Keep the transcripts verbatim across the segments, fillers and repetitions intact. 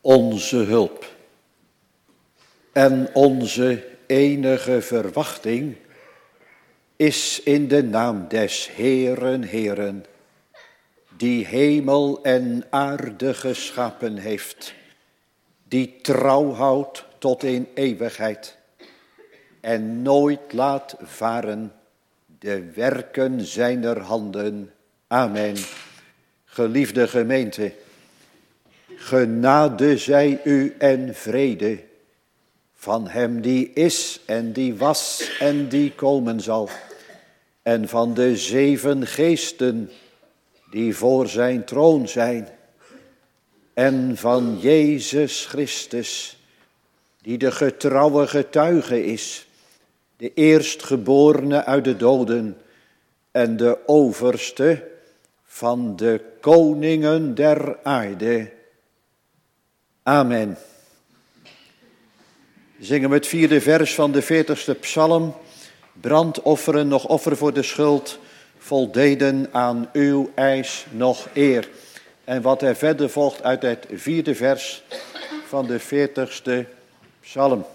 onze hulp en onze enige verwachting is in de naam des Heeren, Heeren, die hemel en aarde geschapen heeft, die trouw houdt tot in eeuwigheid en nooit laat varen de werken zijner handen. Amen. Geliefde gemeente, genade zij u en vrede van hem die is en die was en die komen zal, en van de zeven geesten die voor zijn troon zijn, en van Jezus Christus, die de getrouwe getuige is, de eerstgeborene uit de doden en de overste van de koningen der aarde. Amen. Zingen we het vierde vers van de veertigste psalm. Brandofferen, nog offer voor de schuld, voldeden aan uw eis nog eer. En wat er verder volgt uit het vierde vers van de veertigste psalm.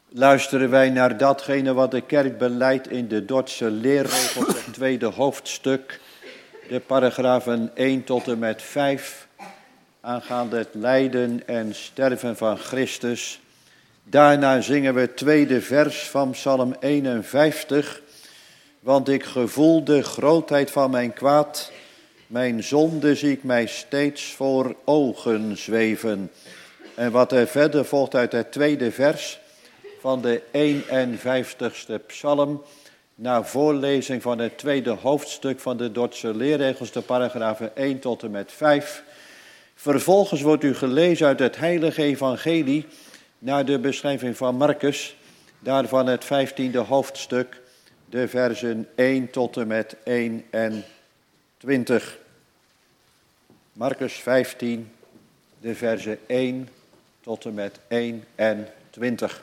luisteren wij naar datgene wat de kerk beleidt in de Dordtse leerregels, het tweede hoofdstuk, de paragrafen één tot en met vijf, aangaande het lijden en sterven van Christus. Daarna zingen we het tweede vers van Psalm eenenvijftig, want ik gevoel de grootheid van mijn kwaad, mijn zonde zie ik mij steeds voor ogen zweven. En wat er verder volgt uit het tweede vers van de eenenvijftigste psalm, na voorlezing van het tweede hoofdstuk van de Dordtse leerregels, de paragrafen één tot en met vijf. Vervolgens wordt u gelezen uit het heilige evangelie naar de beschrijving van Marcus, daarvan het vijftiende hoofdstuk, de versen één tot en met eenentwintig. Marcus vijftien, de versen één tot en met eenentwintig.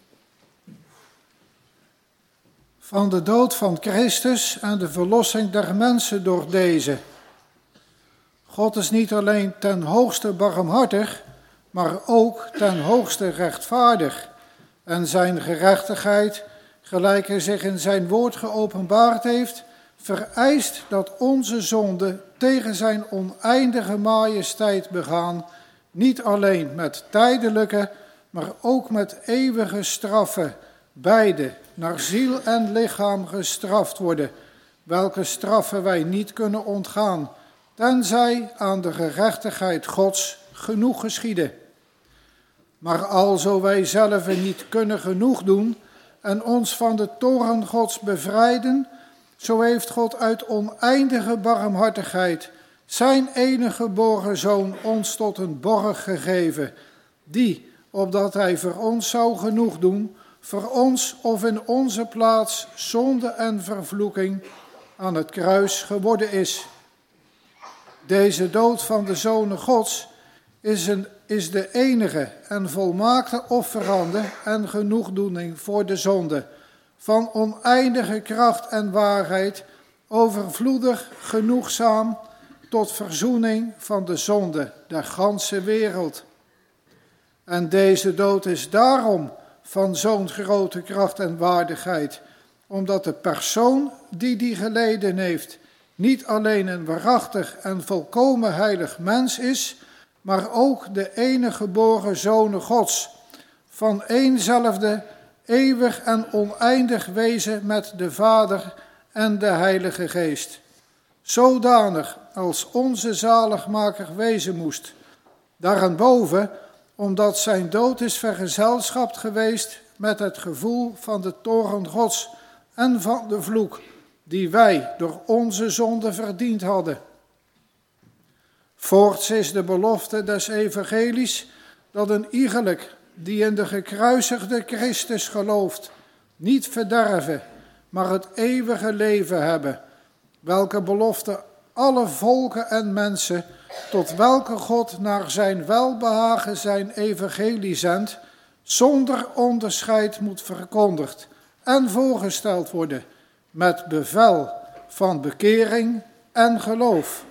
Van de dood van Christus en de verlossing der mensen door deze. God is niet alleen ten hoogste barmhartig, maar ook ten hoogste rechtvaardig. En zijn gerechtigheid, gelijk hij zich in zijn woord geopenbaard heeft, vereist dat onze zonden tegen zijn oneindige majesteit begaan, niet alleen met tijdelijke, maar ook met eeuwige straffen, beide naar ziel en lichaam gestraft worden, welke straffen wij niet kunnen ontgaan, tenzij aan de gerechtigheid Gods genoeg geschieden. Maar alzo wij zelf niet kunnen genoeg doen en ons van de toorn Gods bevrijden, zo heeft God uit oneindige barmhartigheid zijn enige geboren Zoon ons tot een borg gegeven, die, opdat hij voor ons zou genoeg doen, voor ons of in onze plaats zonde en vervloeking aan het kruis geworden is. Deze dood van de Zonen Gods is, een, is de enige en volmaakte offerande en genoegdoening voor de zonde, van oneindige kracht en waarheid, overvloedig genoegzaam tot verzoening van de zonde der ganse wereld. En deze dood is daarom van zo'n grote kracht en waardigheid, omdat de persoon die die geleden heeft niet alleen een waarachtig en volkomen heilig mens is, maar ook de enige geboren Zoon Gods, van éénzelfde eeuwig en oneindig wezen met de Vader en de Heilige Geest. Zodanig als onze zaligmaker wezen moest. Daarenboven, omdat zijn dood is vergezelschapt geweest met het gevoel van de toorn Gods en van de vloek, die wij door onze zonde verdiend hadden. Voorts is de belofte des evangelies dat een iegelijk die in de gekruisigde Christus gelooft, niet verderven, maar het eeuwige leven hebben, welke belofte alle volken en mensen, tot welke God naar zijn welbehagen zijn evangelie zendt, zonder onderscheid moet verkondigd en voorgesteld worden, met bevel van bekering en geloof.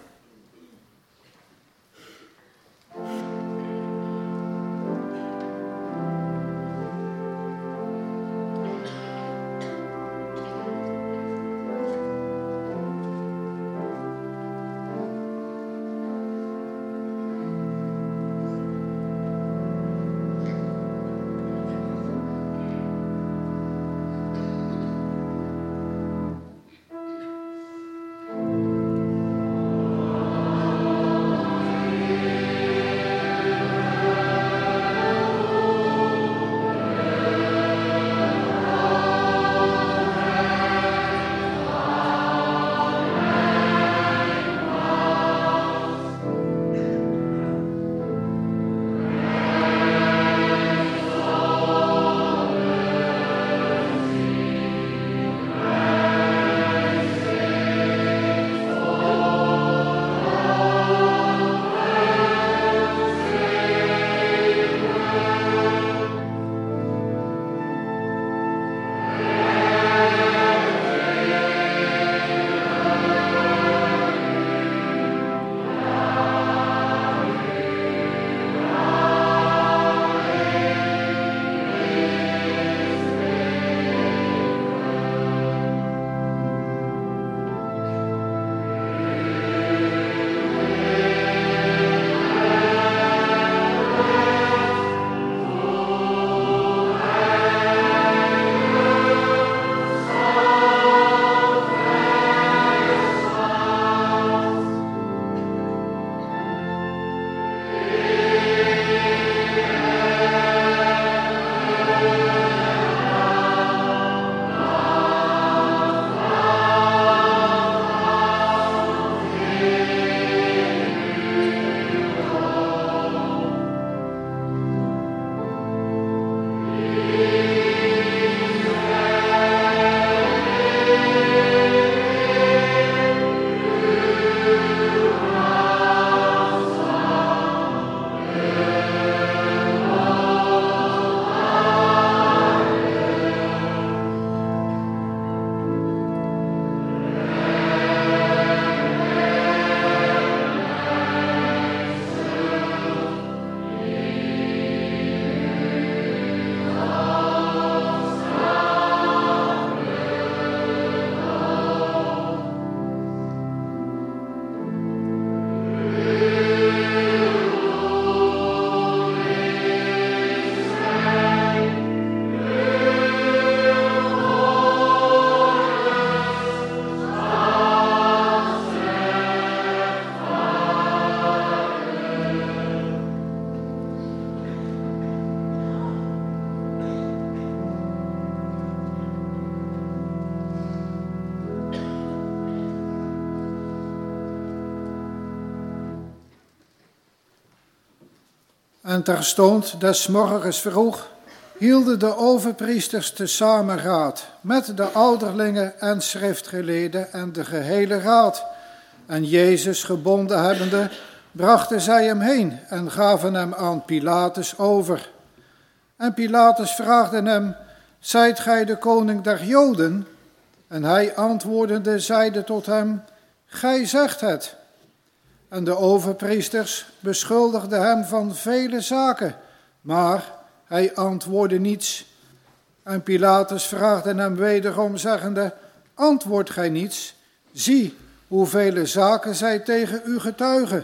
En terstond des morgens vroeg hielden de overpriesters tezamen raad met de ouderlingen en schriftgeleerden en de gehele raad. En Jezus gebonden hebbende, brachten zij hem heen en gaven hem aan Pilatus over. En Pilatus vraagde hem, zijt gij de koning der Joden? En hij antwoordende zeide tot hem, gij zegt het. En de overpriesters beschuldigden hem van vele zaken, maar hij antwoordde niets. En Pilatus vraagde hem wederom, zeggende, antwoordt gij niets? Zie, hoeveel zaken zij tegen u getuigen.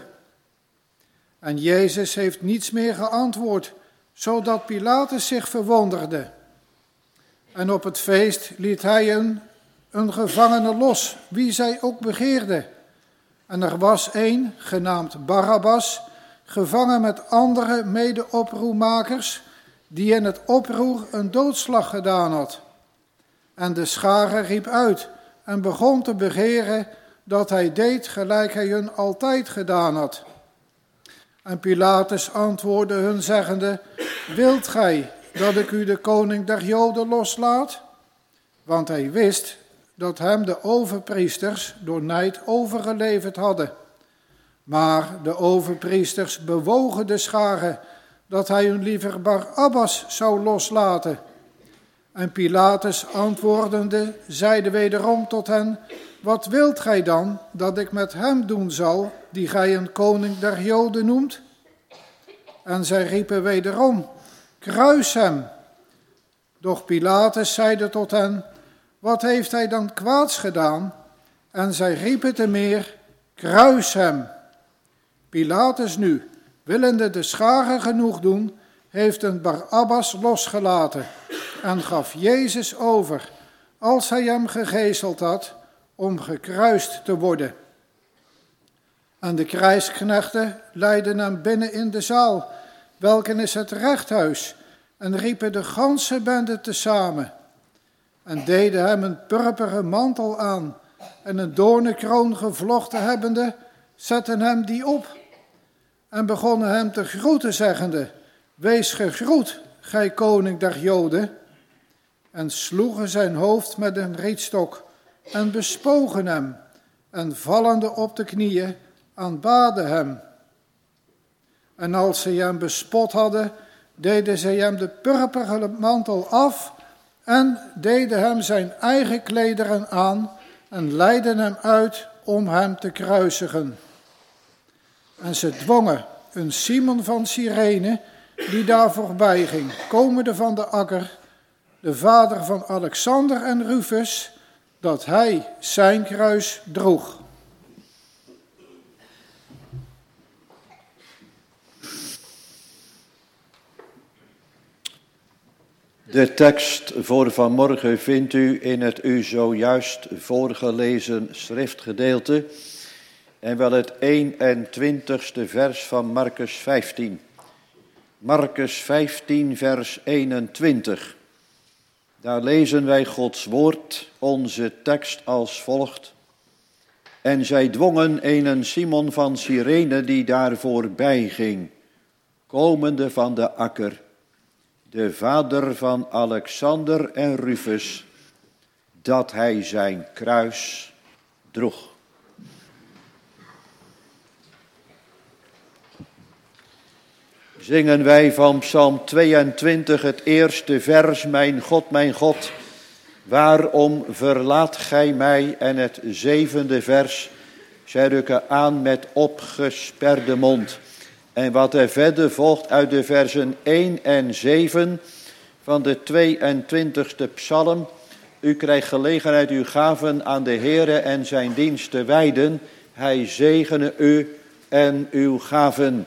En Jezus heeft niets meer geantwoord, zodat Pilatus zich verwonderde. En op het feest liet hij een, een gevangene los, wie zij ook begeerde. En er was een, genaamd Barabbas, gevangen met andere mede-oproermakers, die in het oproer een doodslag gedaan had. En de schare riep uit en begon te begeren dat hij deed gelijk hij hun altijd gedaan had. En Pilatus antwoordde hun zeggende, wilt gij dat ik u de koning der Joden loslaat? Want hij wist dat hem de overpriesters door nijd overgeleverd hadden. Maar de overpriesters bewogen de schare dat hij hun liever Barabbas zou loslaten. En Pilatus antwoordende zeide wederom tot hen, wat wilt gij dan dat ik met hem doen zal, die gij een koning der Joden noemt? En zij riepen wederom, kruis hem. Doch Pilatus zeide tot hen, wat heeft hij dan kwaads gedaan? En zij riepen te meer, kruis hem. Pilatus nu, willende de schare genoeg doen, heeft een Barabbas losgelaten en gaf Jezus over, als hij hem gegezeld had, om gekruist te worden. En de krijgsknechten leidden hem binnen in de zaal, welken is het rechthuis, en riepen de ganse bende tezamen. En deden hem een purperen mantel aan, en een doornenkroon gevlochten hebbende, zetten hem die op. En begonnen hem te groeten, zeggende, wees gegroet, gij koning der Joden. En sloegen zijn hoofd met een rietstok, en bespogen hem, en vallende op de knieën, aanbaden hem. En als zij hem bespot hadden, deden zij hem de purperen mantel af, en deden hem zijn eigen klederen aan, en leidden hem uit om hem te kruisigen. En ze dwongen een Simon van Cyrene, die daar voorbij ging, komende van de akker, de vader van Alexander en Rufus, dat hij zijn kruis droeg. De tekst voor vanmorgen vindt u in het u zojuist voorgelezen schriftgedeelte en wel het eenentwintigste vers van Markus vijftien. Markus vijftien, vers eenentwintig. Daar lezen wij Gods woord, onze tekst als volgt. En zij dwongen een Simon van Cyrene die daar voorbij ging, komende van de akker, de vader van Alexander en Rufus, dat hij zijn kruis droeg. Zingen wij van Psalm tweeëntwintig het eerste vers, mijn God, mijn God, waarom verlaat gij mij? En het zevende vers, zij rukken aan met opgesperde mond. En wat er verder volgt uit de versen één en zeven van de tweeëntwintigste psalm. U krijgt gelegenheid uw gaven aan de Heere en zijn dienst te wijden. Hij zegene u en uw gaven.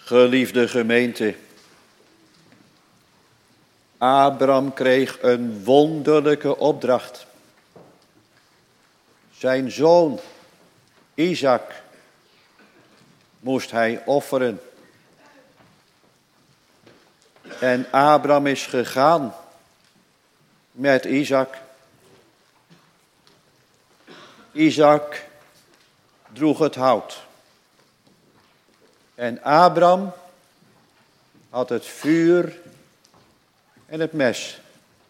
Geliefde gemeente, Abraham kreeg een wonderlijke opdracht. Zijn zoon Isaac moest hij offeren. En Abraham is gegaan met Isaac. Isaac droeg het hout. En Abraham had het vuur en het mes.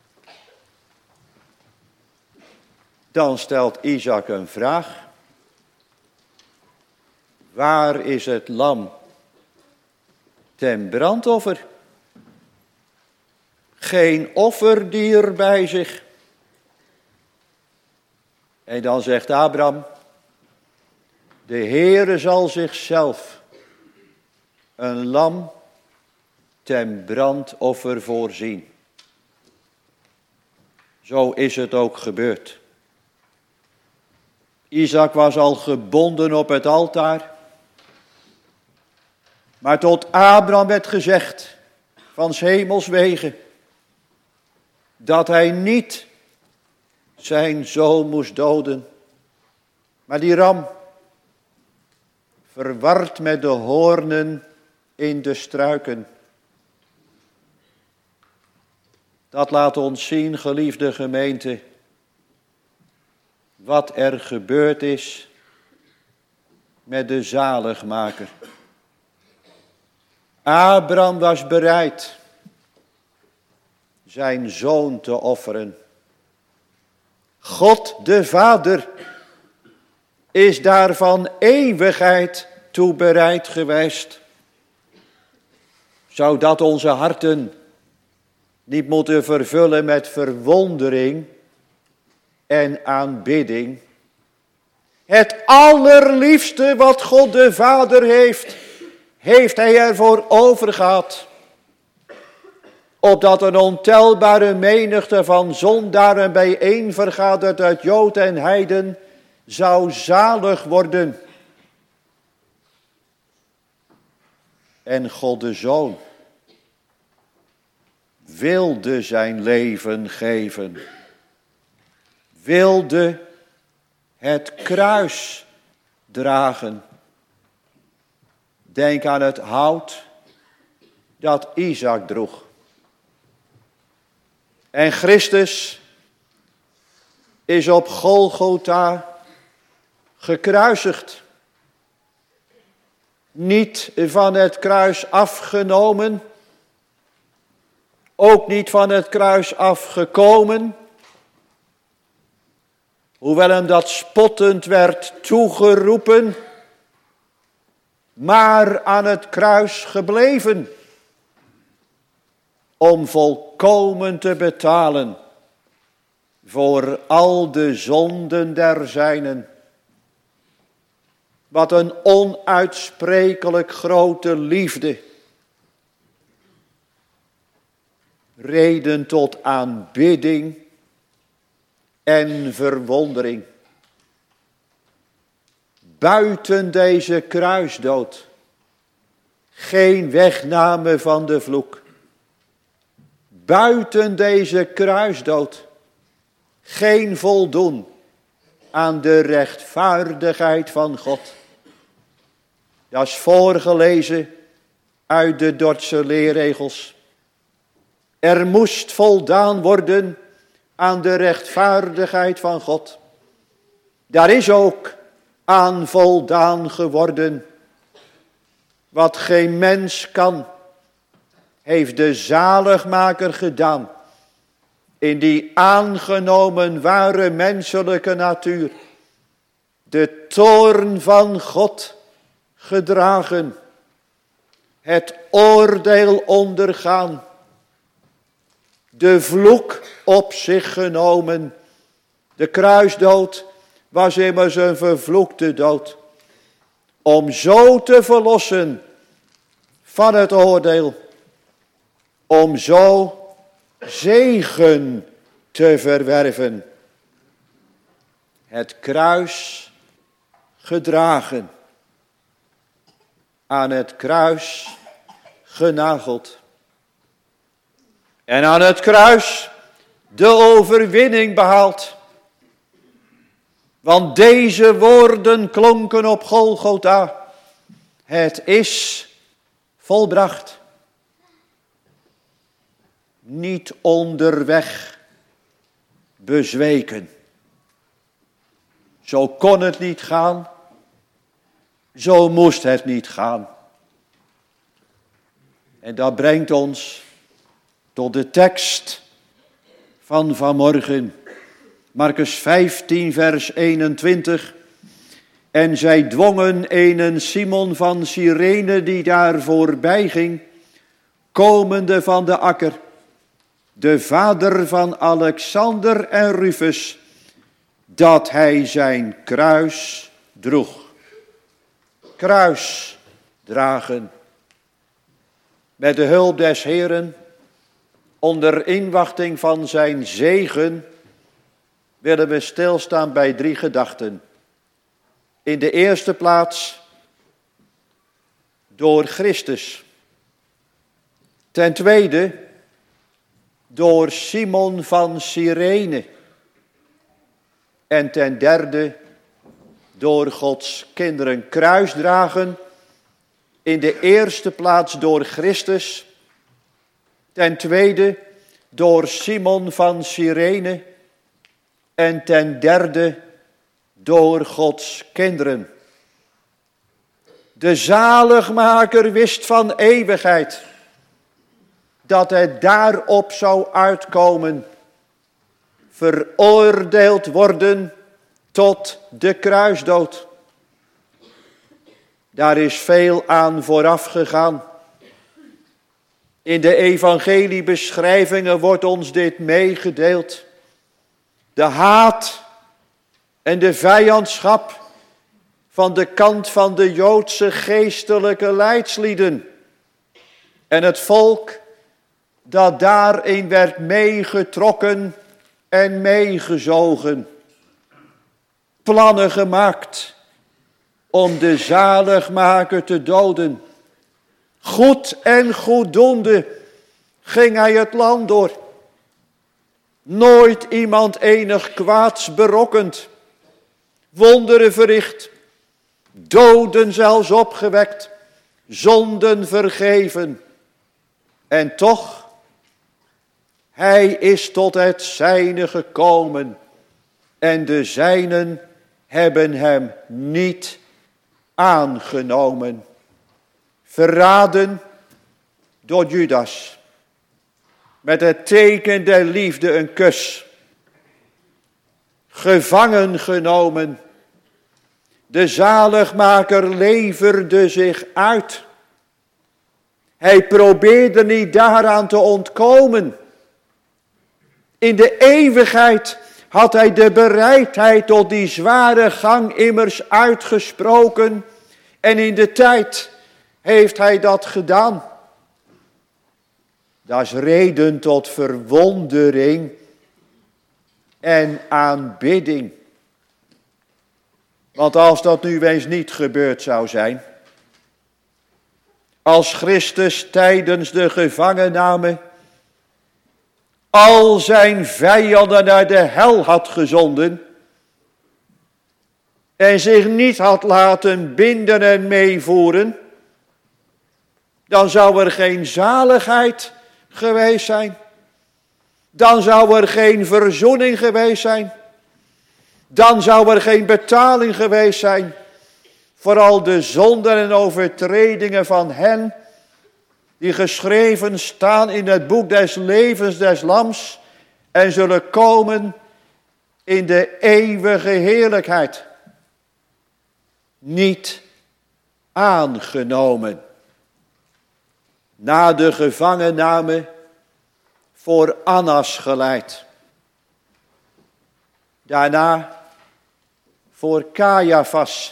Dan stelt Isaac een vraag. Waar is het lam ten brandoffer? Geen offerdier bij zich. En dan zegt Abraham, de Heere zal zichzelf een lam ten brandoffer voorzien. Zo is het ook gebeurd. Isaac was al gebonden op het altaar. Maar tot Abraham werd gezegd, van 's hemels wegen, dat hij niet zijn zoon moest doden. Maar die ram, verward met de hoornen in de struiken. Dat laat ons zien, geliefde gemeente, wat er gebeurd is met de zaligmaker. Abraham was bereid zijn zoon te offeren. God de Vader is daar van eeuwigheid toe bereid geweest. Zou dat onze harten niet moeten vervullen met verwondering en aanbidding? Het allerliefste wat God de Vader heeft, heeft hij ervoor overgehad. Opdat een ontelbare menigte van zondaren bijeen vergaderd uit Jood en Heiden zou zalig worden. En God de Zoon wilde zijn leven geven. Wilde het kruis dragen. Denk aan het hout dat Isaac droeg. En Christus is op Golgotha gekruisigd. Niet van het kruis afgenomen, ook niet van het kruis afgekomen, hoewel hem dat spottend werd toegeroepen, maar aan het kruis gebleven, om volkomen te betalen voor al de zonden der zijnen. Wat een onuitsprekelijk grote liefde. Reden tot aanbidding en verwondering. Buiten deze kruisdood geen wegname van de vloek. Buiten deze kruisdood geen voldoen aan de rechtvaardigheid van God. Dat is voorgelezen uit de Dordtse leerregels. Er moest voldaan worden aan de rechtvaardigheid van God. Daar is ook aan voldaan geworden. Wat geen mens kan, heeft de zaligmaker gedaan. In die aangenomen ware menselijke natuur. De toorn van God gedragen. Het oordeel ondergaan. De vloek op zich genomen. De kruisdood was immers een vervloekte dood. Om zo te verlossen van het oordeel. Om zo zegen te verwerven. Het kruis gedragen. Aan het kruis genageld. En aan het kruis de overwinning behaald. Want deze woorden klonken op Golgotha. Het is volbracht. Niet onderweg bezweken. Zo kon het niet gaan. Zo moest het niet gaan. En dat brengt ons tot de tekst van vanmorgen. Markus vijftien vers eenentwintig. En zij dwongen een Simon van Cyrene die daar voorbij ging, komende van de akker, de vader van Alexander en Rufus, dat hij zijn kruis droeg. Kruis dragen. Met de hulp des Heeren, onder inwachting van zijn zegen, willen we stilstaan bij drie gedachten. In de eerste plaats door Christus. Ten tweede door Simon van Cyrene. En ten derde door Gods kinderen. Kruis dragen. In de eerste plaats door Christus. Ten tweede door Simon van Cyrene. En ten derde door Gods kinderen. De zaligmaker wist van eeuwigheid dat het daarop zou uitkomen, veroordeeld worden tot de kruisdood. Daar is veel aan vooraf gegaan. In de evangeliebeschrijvingen wordt ons dit meegedeeld. De haat en de vijandschap van de kant van de Joodse geestelijke leidslieden. En het volk dat daarin werd meegetrokken en meegezogen. Plannen gemaakt om de zaligmaker te doden. Goed en goeddoende ging hij het land door. Nooit iemand enig kwaads berokkend. Wonderen verricht. Doden zelfs opgewekt. Zonden vergeven. En toch, hij is tot het zijne gekomen. En de zijnen hebben hem niet aangenomen. Verraden door Judas. Met het teken der liefde een kus. Gevangen genomen. De zaligmaker leverde zich uit. Hij probeerde niet daaraan te ontkomen. In de eeuwigheid had hij de bereidheid tot die zware gang immers uitgesproken. En in de tijd heeft hij dat gedaan. Dat is reden tot verwondering en aanbidding. Want als dat nu eens niet gebeurd zou zijn. Als Christus tijdens de gevangenname al zijn vijanden naar de hel had gezonden. En zich niet had laten binden en meevoeren. Dan zou er geen zaligheid geweest zijn. Dan zou er geen verzoening geweest zijn. Dan zou er geen betaling geweest zijn. Voor al de zonden en overtredingen van hen die geschreven staan in het boek des levens des Lams en zullen komen in de eeuwige heerlijkheid. Niet aangenomen. Na de gevangenname voor Annas geleid. Daarna voor Caiaphas.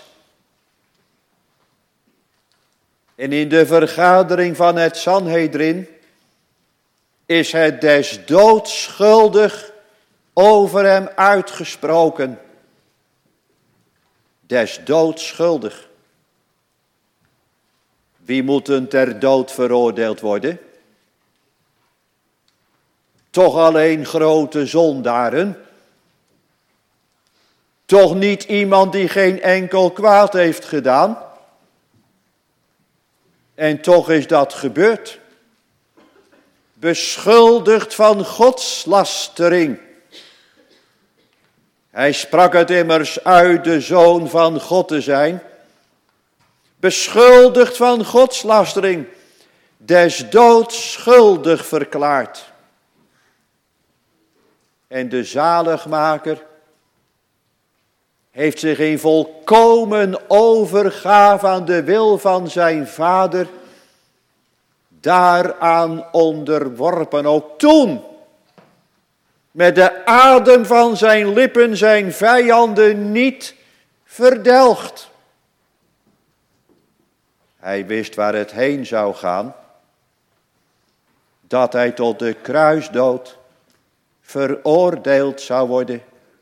En in de vergadering van het Sanhedrin is het des doods schuldig over hem uitgesproken. Des doods schuldig. Wie moeten ter dood veroordeeld worden? Toch alleen grote zondaren? Toch niet iemand die geen enkel kwaad heeft gedaan? En toch is dat gebeurd. Beschuldigd van godslastering. Hij sprak het immers uit de Zoon van God te zijn. Beschuldigd van godslastering. Des doods schuldig verklaard. En de zaligmaker heeft zich in volkomen overgave aan de wil van zijn Vader daaraan onderworpen. Ook toen, met de adem van zijn lippen, zijn vijanden niet verdelgd. Hij wist waar het heen zou gaan, dat hij tot de kruisdood veroordeeld zou worden.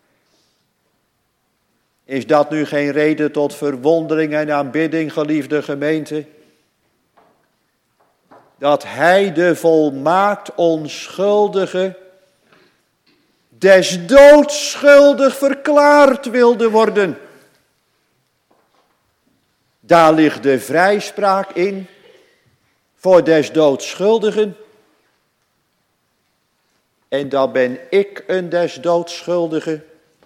Is dat nu geen reden tot verwondering en aanbidding, geliefde gemeente? Dat hij de volmaakt onschuldige des doods schuldig verklaard wilde worden. Daar ligt de vrijspraak in voor des doods schuldigen. En dan ben ik een des doods schuldige.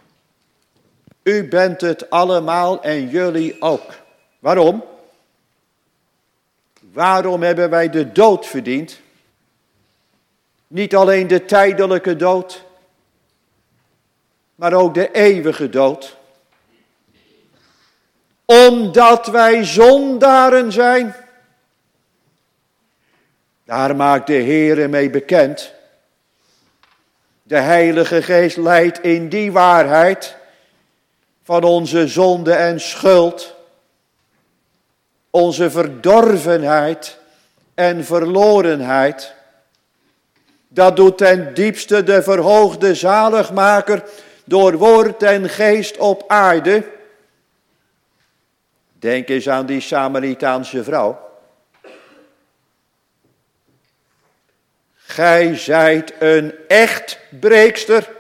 U bent het allemaal en jullie ook. Waarom? Waarom hebben wij de dood verdiend? Niet alleen de tijdelijke dood, maar ook de eeuwige dood. Omdat wij zondaren zijn. Daar maakt de Heere mee bekend. De Heilige Geest leidt in die waarheid van onze zonde en schuld, onze verdorvenheid en verlorenheid. Dat doet ten diepste de verhoogde zaligmaker door woord en geest op aarde. Denk eens aan die Samaritaanse vrouw. Gij zijt een echt breekster.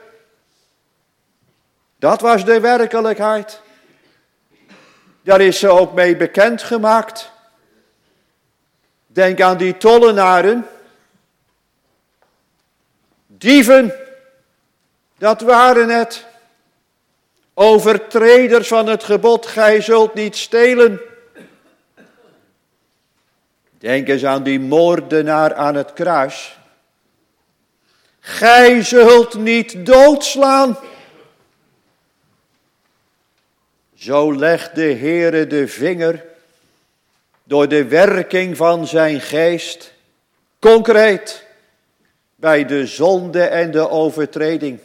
Dat was de werkelijkheid. Daar is ze ook mee bekendgemaakt. Denk aan die tollenaren. Dieven, dat waren het. Overtreders van het gebod, gij zult niet stelen. Denk eens aan die moordenaar aan het kruis. Gij zult niet doodslaan. Zo legt de Heere de vinger door de werking van zijn geest concreet bij de zonde en de overtreding.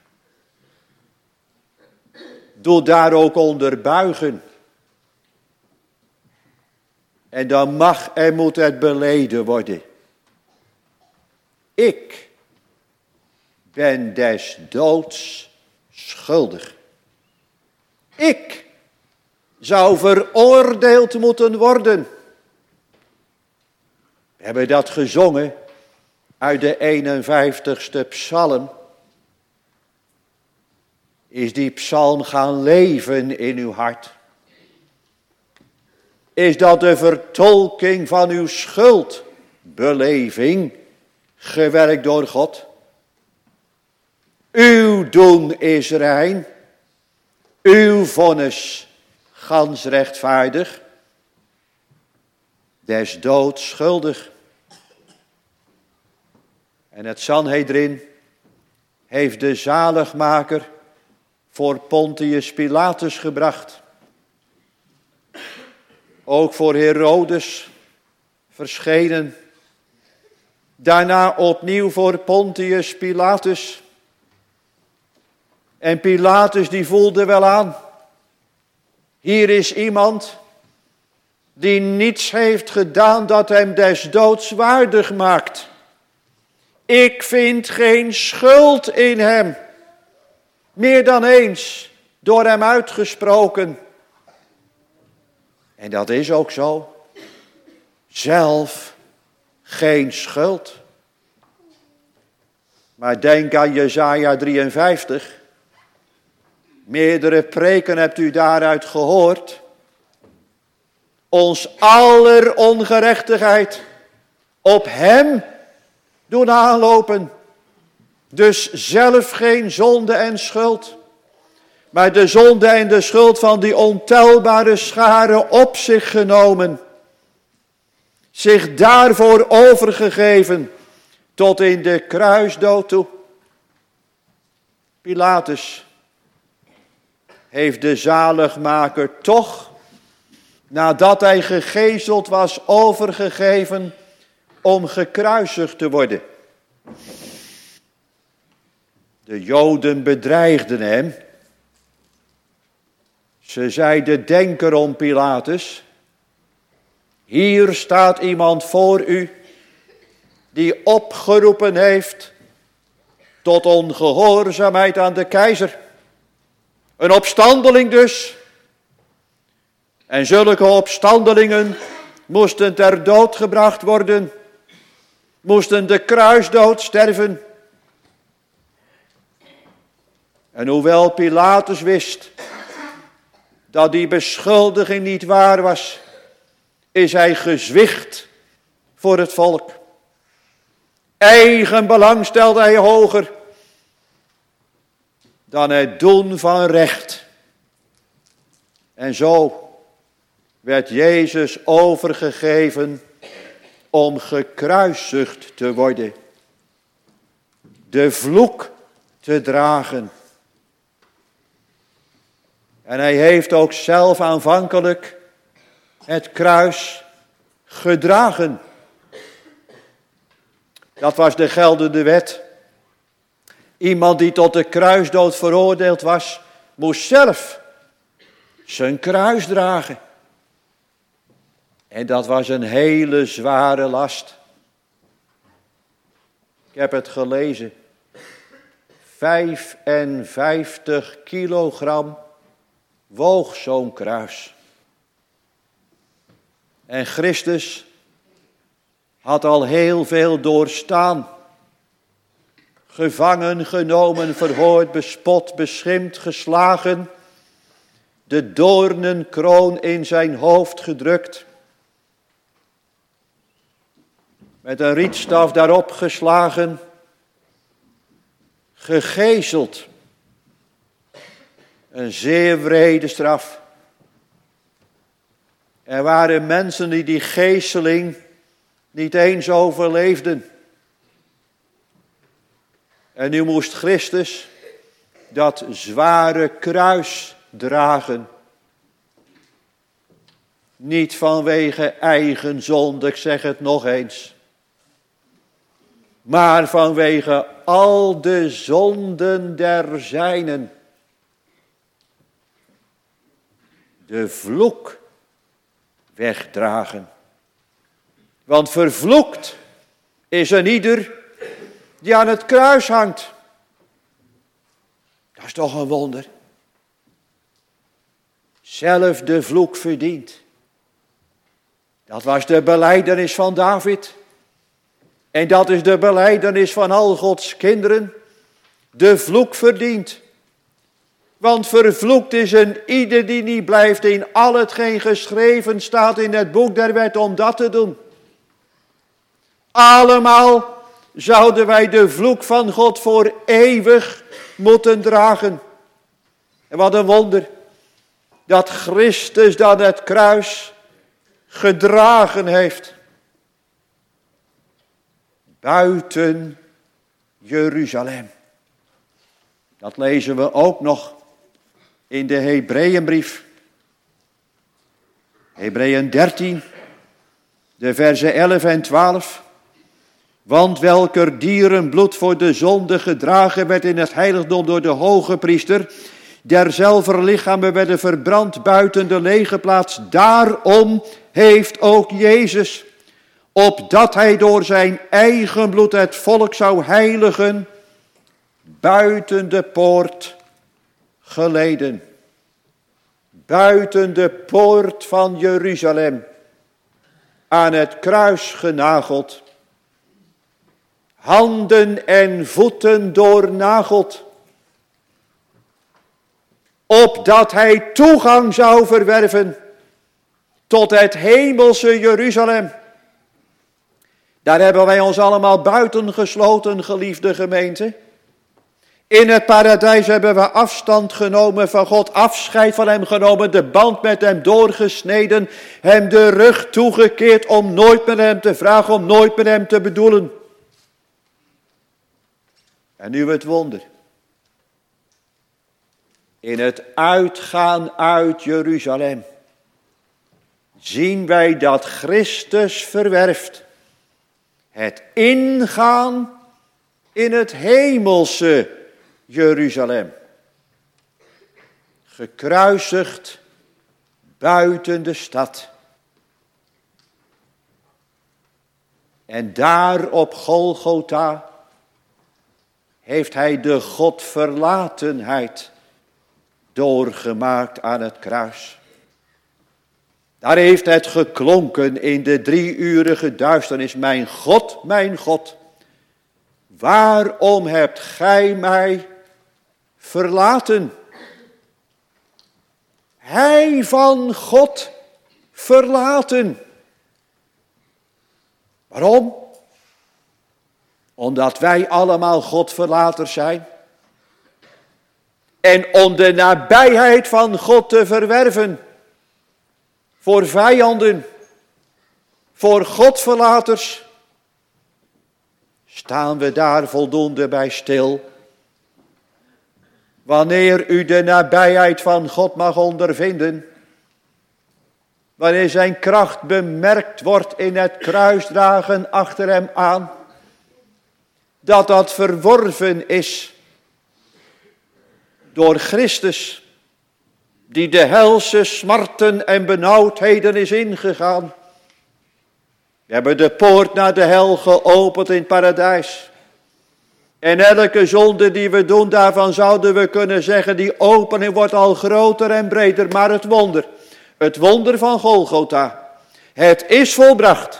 Doe daar ook onder buigen. En dan mag en moet het beleden worden. Ik ben des doods schuldig. Ik zou veroordeeld moeten worden. We hebben dat gezongen uit de eenenvijftigste psalm. Is die psalm gaan leven in uw hart? Is dat de vertolking van uw schuldbeleving, gewerkt door God? Uw doen is rein, uw vonnis gans rechtvaardig, des doods schuldig. En het Sanhedrin heeft de zaligmaker voor Pontius Pilatus gebracht. Ook voor Herodes verschenen. Daarna opnieuw voor Pontius Pilatus. En Pilatus die voelde wel aan. Hier is iemand die niets heeft gedaan dat hem des doods waardig maakt. Ik vind geen schuld in hem. Meer dan eens door hem uitgesproken. En dat is ook zo. zelf geen schuld. Maar denk aan Jesaja drieënvijftig. Meerdere preken hebt u daaruit gehoord. Ons aller ongerechtigheid op hem doen aanlopen. Dus zelf geen zonde en schuld. Maar de zonde en de schuld van die ontelbare scharen op zich genomen. Zich daarvoor overgegeven tot in de kruisdood toe. Pilatus heeft de zaligmaker toch, nadat hij gegezeld was, overgegeven om gekruisigd te worden. De Joden bedreigden hem. Ze zeiden, denk erom, Pilatus. Hier staat iemand voor u die opgeroepen heeft tot ongehoorzaamheid aan de keizer. Een opstandeling dus. En zulke opstandelingen moesten ter dood gebracht worden. Moesten de kruisdood sterven. En hoewel Pilatus wist dat die beschuldiging niet waar was, is hij gezwicht voor het volk. Eigen belang stelde hij hoger dan het doen van recht. En zo werd Jezus overgegeven om gekruisigd te worden. De vloek te dragen. En hij heeft ook zelf aanvankelijk het kruis gedragen. Dat was de geldende wet. Iemand die tot de kruisdood veroordeeld was, moest zelf zijn kruis dragen. En dat was een hele zware last. Ik heb het gelezen. vijfenvijftig kilogram woog zo'n kruis. En Christus had al heel veel doorstaan. Gevangen genomen, verhoord, bespot, beschimpt, geslagen. De doornenkroon in zijn hoofd gedrukt. Met een rietstaf daarop geslagen. Gegezeld. Een zeer wrede straf. Er waren mensen die die gezeling niet eens overleefden. En nu moest Christus dat zware kruis dragen. Niet vanwege eigen zonde, ik zeg het nog eens. Maar vanwege al de zonden der zijnen. De vloek wegdragen. Want vervloekt is een ieder die aan het kruis hangt. Dat is toch een wonder. Zelf de vloek verdient. Dat was de belijdenis van David. En dat is de belijdenis van al Gods kinderen. De vloek verdient. Want vervloekt is een ieder die niet blijft in al hetgeen geschreven staat in het boek der wet om dat te doen. Allemaal zouden wij de vloek van God voor eeuwig moeten dragen. En wat een wonder dat Christus dan het kruis gedragen heeft. Buiten Jeruzalem. Dat lezen we ook nog in de Hebreeënbrief. Hebreeën dertien, de versen elf en twaalf. Want welker dierenbloed voor de zonde gedragen werd in het heiligdom door de hoge priester, derzelver lichamen werden verbrand buiten de lege plaats. Daarom heeft ook Jezus, opdat hij door zijn eigen bloed het volk zou heiligen, buiten de poort geleden. Buiten de poort van Jeruzalem. aan het kruis genageld. Handen en voeten doornageld. Opdat hij toegang zou verwerven tot het hemelse Jeruzalem. Daar hebben wij ons allemaal buitengesloten, geliefde gemeente. In het paradijs hebben we afstand genomen van God, afscheid van hem genomen, de band met hem doorgesneden, hem de rug toegekeerd om nooit met hem te vragen, om nooit met hem te bedoelen. En nu het wonder. In het uitgaan uit Jeruzalem zien wij dat Christus verwerft het ingaan in het hemelse Jeruzalem. Gekruisigd buiten de stad. En daar op Golgotha heeft hij de Godverlatenheid doorgemaakt aan het kruis. Daar heeft het geklonken in de drieurige duisternis. Mijn God, mijn God, waarom hebt gij mij verlaten? Hij van God verlaten. Waarom? Omdat wij allemaal Godverlaters zijn. En om de nabijheid van God te verwerven. Voor vijanden. Voor Godverlaters. Staan we daar voldoende bij stil? Wanneer u de nabijheid van God mag ondervinden. Wanneer zijn kracht bemerkt wordt in het kruisdragen achter hem aan. Dat dat verworven is door Christus. Die de helse smarten en benauwdheden is ingegaan. We hebben de poort naar de hel geopend in het paradijs. En elke zonde die we doen, daarvan zouden we kunnen zeggen, die opening wordt al groter en breder. Maar het wonder, het wonder van Golgotha, het is volbracht.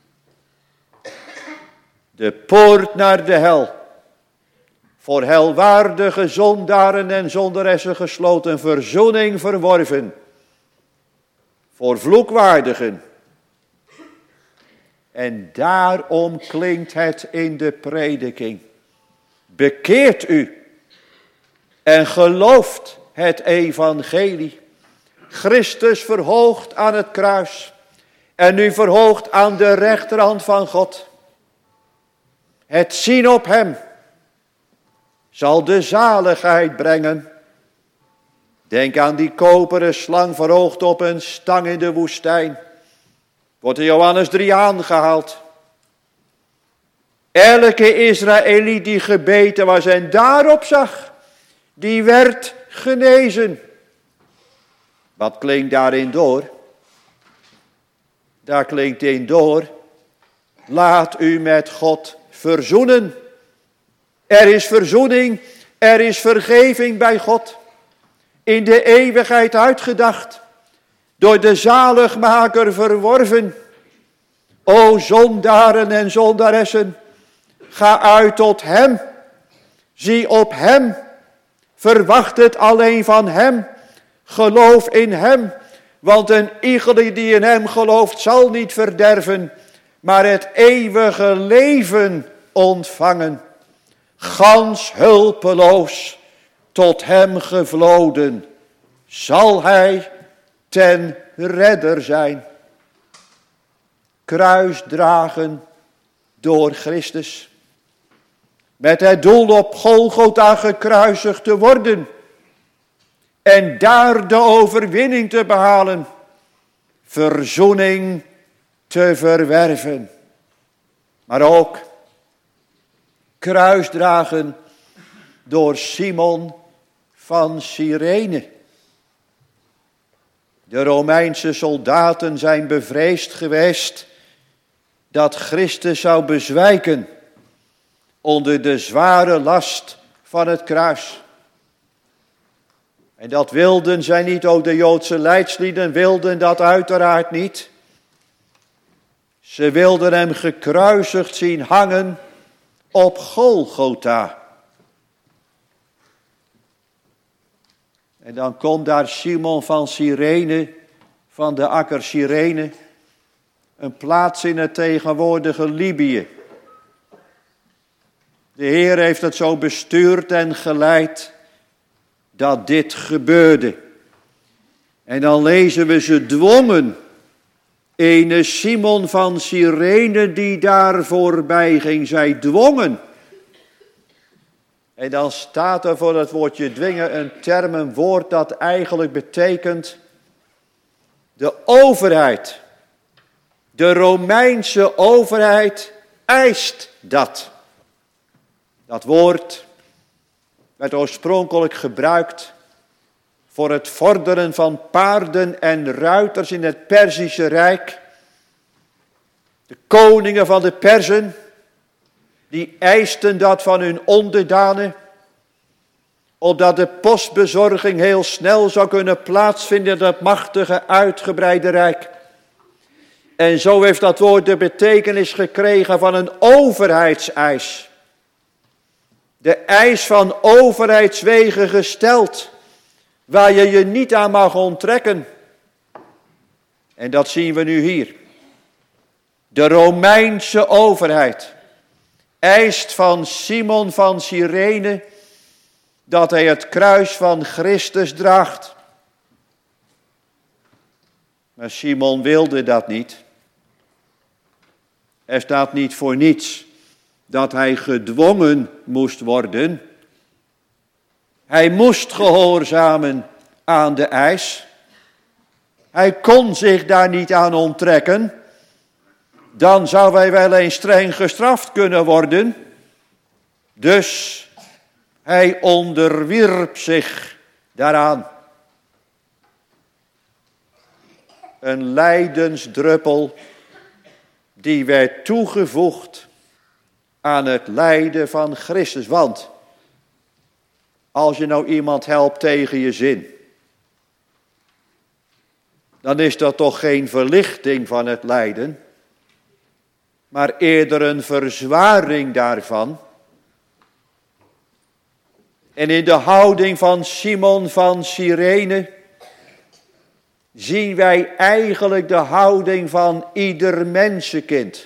De poort naar de hel, voor helwaardige zondaren en zondaressen gesloten, verzoening verworven. Voor vloekwaardigen. En daarom klinkt het in de prediking. Bekeert u en gelooft het evangelie. Christus verhoogd aan het kruis en nu verhoogd aan de rechterhand van God. Het zien op hem zal de zaligheid brengen. Denk aan die koperen slang verhoogd op een stang in de woestijn. Wordt in Johannes drie aangehaald. Elke Israëliet die gebeten was en daarop zag, die werd genezen. Wat klinkt daarin door? Daar klinkt in door, laat u met God verzoenen. Er is verzoening, er is vergeving bij God. In de eeuwigheid uitgedacht, door de zaligmaker verworven. O zondaren en zondaressen, ga uit tot hem. Zie op hem. Verwacht het alleen van hem. Geloof in hem. Want een iegelijk die in hem gelooft zal niet verderven, maar het eeuwige leven ontvangen. Gans hulpeloos tot hem gevloden zal hij ten redder zijn. Kruis dragen door Christus. Met het doel op Golgotha gekruisigd te worden. En daar de overwinning te behalen. Verzoening te verwerven. Maar ook kruisdragen door Simon van Cyrene. De Romeinse soldaten zijn bevreesd geweest dat Christus zou bezwijken onder de zware last van het kruis. En dat wilden zij niet, ook de Joodse leidslieden wilden dat uiteraard niet. Ze wilden hem gekruisigd zien hangen op Golgotha. En dan komt daar Simon van Cyrene, van de akker Cyrene, een plaats in het tegenwoordige Libië. De Heer heeft het zo bestuurd en geleid dat dit gebeurde. En dan lezen we, ze dwongen ene Simon van Cyrene die daar voorbij ging. Zij dwongen. En dan staat er voor het woordje dwingen een term, een woord dat eigenlijk betekent de overheid. De Romeinse overheid eist dat. Dat woord werd oorspronkelijk gebruikt voor het vorderen van paarden en ruiters in het Perzische Rijk. De koningen van de Perzen, die eisten dat van hun onderdanen, opdat de postbezorging heel snel zou kunnen plaatsvinden in dat machtige, uitgebreide rijk. En zo heeft dat woord de betekenis gekregen van een overheidseis. De eis van overheidswegen gesteld, waar je je niet aan mag onttrekken. En dat zien we nu hier. De Romeinse overheid eist van Simon van Cyrene dat hij het kruis van Christus draagt. Maar Simon wilde dat niet. Er staat niet voor niets dat hij gedwongen moest worden. Hij moest gehoorzamen aan de eis. Hij kon zich daar niet aan onttrekken. Dan zou hij wel eens streng gestraft kunnen worden. Dus hij onderwierp zich daaraan. Een lijdensdruppel die werd toegevoegd aan het lijden van Christus. Want als je nou iemand helpt tegen je zin, dan is dat toch geen verlichting van het lijden, maar eerder een verzwaring daarvan. En in de houding van Simon van Cyrene zien wij eigenlijk de houding van ieder mensenkind.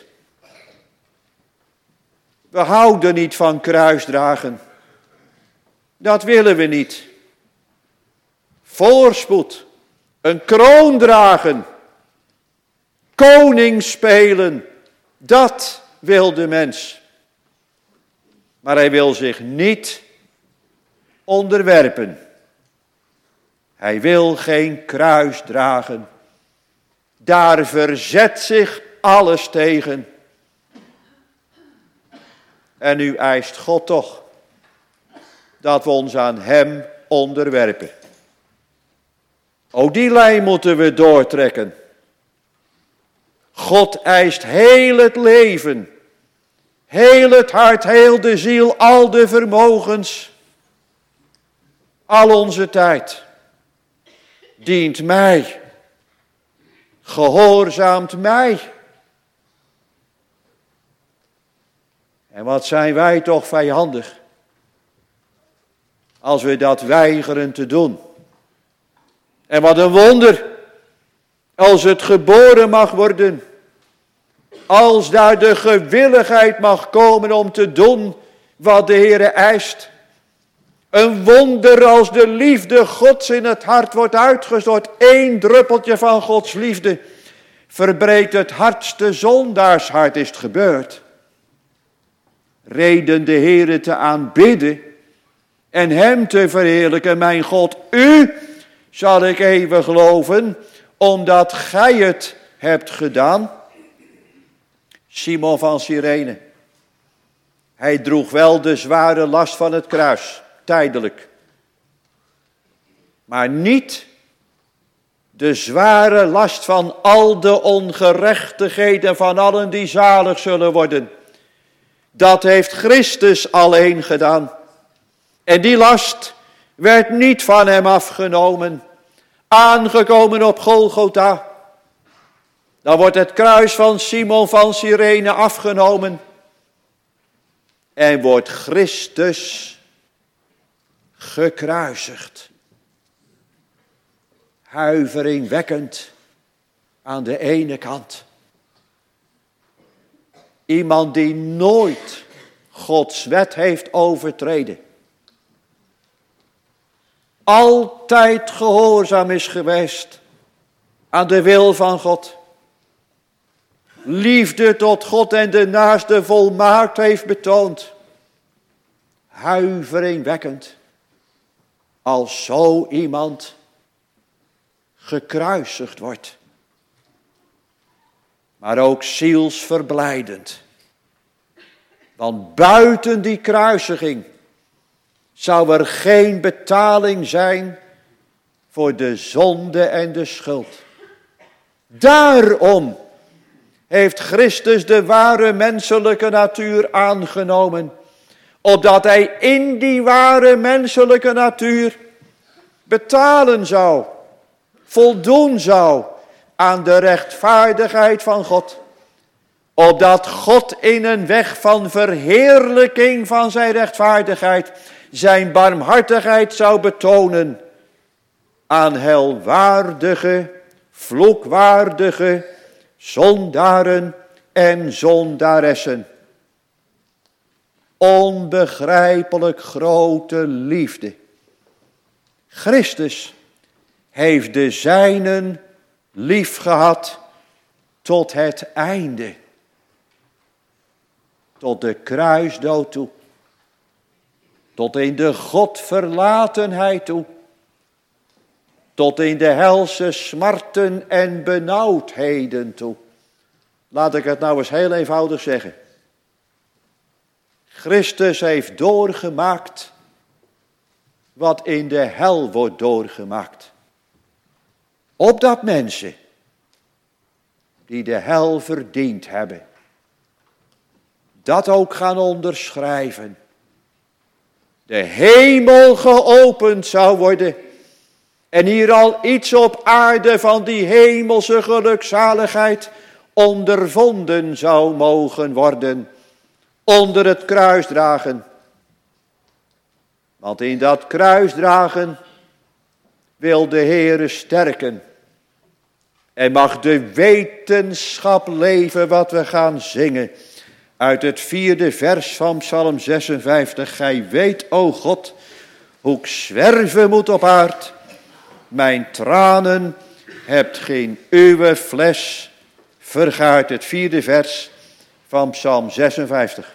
We houden niet van kruisdragen. Dat willen we niet. Voorspoed, een kroon dragen, koning spelen, dat wil de mens. Maar hij wil zich niet onderwerpen. Hij wil geen kruis dragen. Daar verzet zich alles tegen. En nu eist God toch dat we ons aan hem onderwerpen. Ook die lijn moeten we doortrekken. God eist heel het leven, heel het hart, heel de ziel, al de vermogens, al onze tijd. Dient mij, gehoorzaamt mij. En wat zijn wij toch vijandig als we dat weigeren te doen. En wat een wonder als het geboren mag worden, als daar de gewilligheid mag komen om te doen wat de Heere eist. Een wonder als de liefde Gods in het hart wordt uitgestort. Eén druppeltje van Gods liefde verbreekt het hardste zondaarshart, is het gebeurd. Reden de Heere te aanbidden en hem te verheerlijken. Mijn God, u zal ik eeuwig geloven, omdat gij het hebt gedaan. Simon van Cyrene. Hij droeg wel de zware last van het kruis, tijdelijk. Maar niet de zware last van al de ongerechtigheden van allen die zalig zullen worden. Dat heeft Christus alleen gedaan. En die last werd niet van hem afgenomen. Aangekomen op Golgotha. Dan wordt het kruis van Simon van Cyrene afgenomen. En wordt Christus gekruisigd. Huiveringwekkend aan de ene kant. Iemand die nooit Gods wet heeft overtreden. Altijd gehoorzaam is geweest aan de wil van God. Liefde tot God en de naaste volmaakt heeft betoond. Huiveringwekkend. Als zo iemand gekruisigd wordt. Maar ook zielsverblijdend. Want buiten die kruisiging zou er geen betaling zijn voor de zonde en de schuld. Daarom heeft Christus de ware menselijke natuur aangenomen, opdat hij in die ware menselijke natuur betalen zou, voldoen zou aan de rechtvaardigheid van God. Opdat God in een weg van verheerlijking van zijn rechtvaardigheid zijn barmhartigheid zou betonen aan helwaardige, vloekwaardige zondaren en zondaressen. Onbegrijpelijk grote liefde. Christus heeft de zijnen lief gehad tot het einde. Tot de kruisdood toe. Tot in de godverlatenheid toe. Tot in de helse smarten en benauwdheden toe. Laat ik het nou eens heel eenvoudig zeggen. Christus heeft doorgemaakt wat in de hel wordt doorgemaakt. Opdat mensen die de hel verdiend hebben, dat ook gaan onderschrijven. De hemel geopend zou worden. En hier al iets op aarde van die hemelse gelukzaligheid ondervonden zou mogen worden. Onder het kruisdragen. Want in dat kruisdragen wil de Heere sterken. En mag de wetenschap leven wat we gaan zingen. Uit het vierde vers van Psalm zesenvijftig. Gij weet, o God, hoe ik zwerven moet op aard. Mijn tranen hebt geen uwe fles vergaard. Het vierde vers van Psalm zesenvijftig.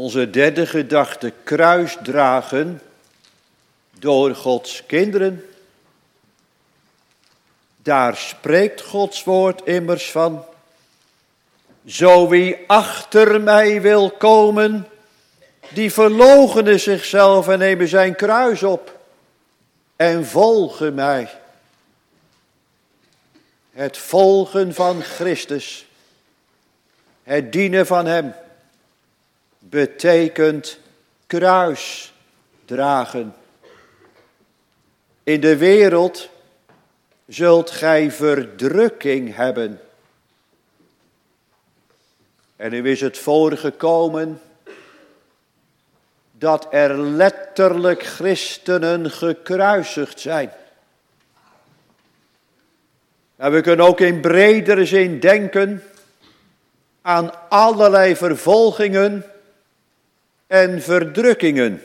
Onze derde gedachte, kruisdragen door Gods kinderen. Daar spreekt Gods woord immers van. Zo wie achter mij wil komen, die verloochenen zichzelf en nemen zijn kruis op en volgen mij. Het volgen van Christus, het dienen van hem, betekent kruis dragen. In de wereld zult gij verdrukking hebben. En nu is het voorgekomen dat er letterlijk christenen gekruisigd zijn. En we kunnen ook in bredere zin denken aan allerlei vervolgingen en verdrukkingen.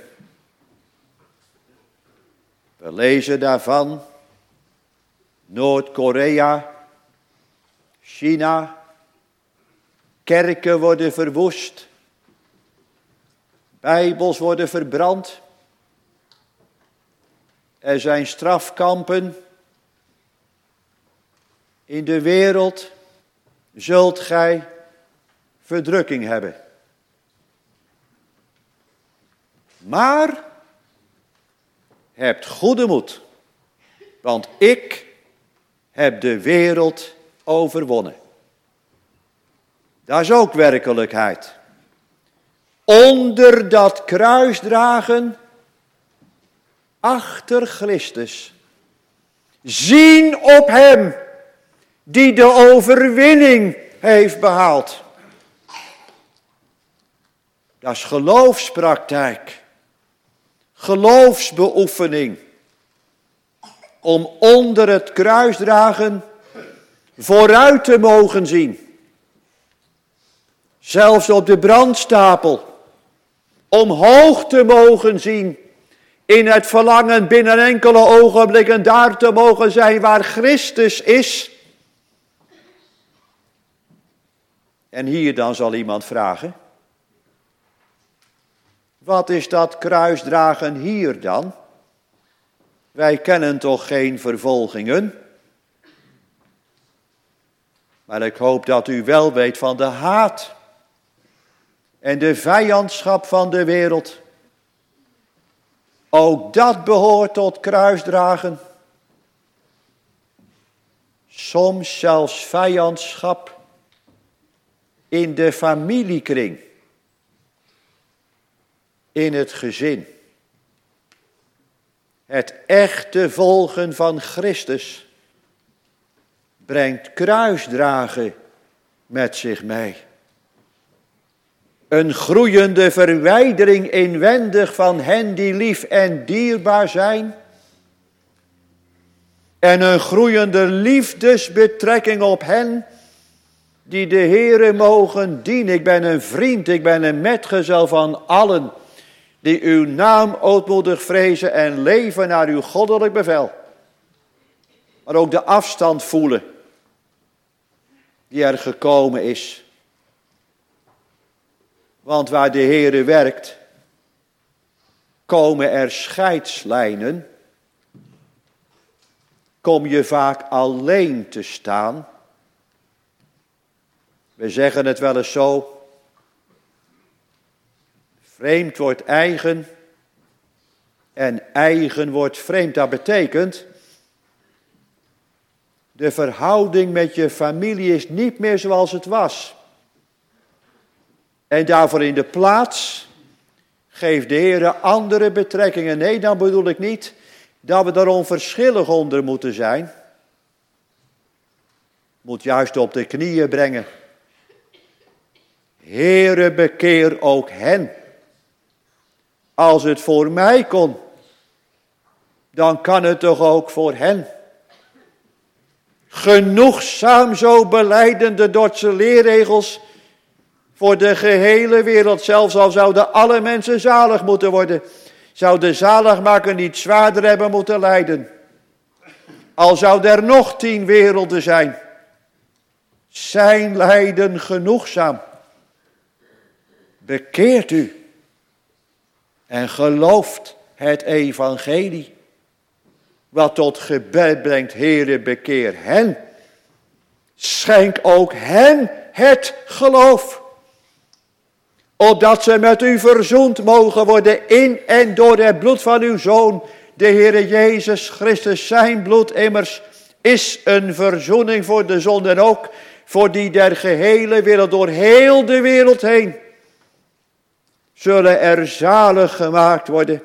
We lezen daarvan Noord-Korea, China, kerken worden verwoest, bijbels worden verbrand. Er zijn strafkampen. In de wereld zult gij verdrukking hebben. Maar hebt goede moed, want ik heb de wereld overwonnen. Dat is ook werkelijkheid. Onder dat kruisdragen, achter Christus, zien op hem die de overwinning heeft behaald. Dat is geloofspraktijk, geloofsbeoefening. Om onder het kruisdragen vooruit te mogen zien. Zelfs op de brandstapel. Omhoog te mogen zien. In het verlangen binnen enkele ogenblikken daar te mogen zijn waar Christus is. En hier dan zal iemand vragen. Wat is dat kruisdragen hier dan? Wij kennen toch geen vervolgingen? Maar ik hoop dat u wel weet van de haat en de vijandschap van de wereld. Ook dat behoort tot kruisdragen. Soms zelfs vijandschap in de familiekring, in het gezin. Het echte volgen van Christus brengt kruisdragen met zich mee. Een groeiende verwijdering inwendig van hen die lief en dierbaar zijn. En een groeiende liefdesbetrekking op hen die de Heere mogen dienen. Ik ben een vriend, ik ben een metgezel van allen die uw naam ootmoedig vrezen en leven naar uw goddelijk bevel. Maar ook de afstand voelen die er gekomen is. Want waar de Heere werkt, komen er scheidslijnen. Kom je vaak alleen te staan. We zeggen het wel eens zo. Vreemd wordt eigen en eigen wordt vreemd. Dat betekent, de verhouding met je familie is niet meer zoals het was. En daarvoor in de plaats geeft de Heer andere betrekkingen. Nee, dan bedoel ik niet dat we daar onverschillig onder moeten zijn. Moet juist op de knieën brengen. Heere, bekeer ook hen. Als het voor mij kon, dan kan het toch ook voor hen. Genoegzaam zo belijden de Dordtse leerregels voor de gehele wereld. Zelfs al zouden alle mensen zalig moeten worden, zou de zaligmaker niet zwaarder hebben moeten lijden. Al zouden er nog tien werelden zijn, zijn lijden genoegzaam. Bekeert u en gelooft het evangelie, wat tot gebed brengt, Heere, bekeer hen. Schenk ook hen het geloof, opdat ze met u verzoend mogen worden in en door het bloed van uw Zoon, de Heere Jezus Christus. Zijn bloed immers is een verzoening voor de zonde en ook voor die der gehele wereld, door heel de wereld heen. Zullen er zalig gemaakt worden.